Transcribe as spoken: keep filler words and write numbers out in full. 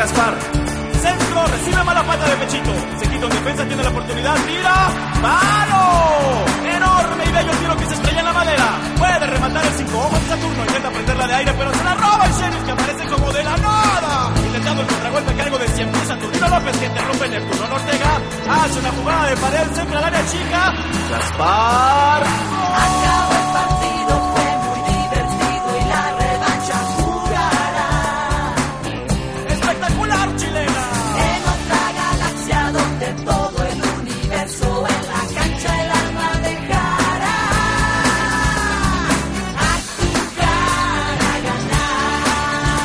Gaspar. Centro, recibe mala pata de pechito. Se quita un defensa, tiene la oportunidad, tira. ¡Palo! Enorme y bello tiro que se estrella en la madera. Puede rematar el cinco ojos de Saturno. Intenta prenderla de aire, pero se la roba el Sheriff, que aparece como de la nada. Intentando el contragolpe a cargo de cien mil Saturnino López, que interrumpe Neptuno Ortega. Hace una jugada de pared, centra al área chica. Gaspar. Acabó.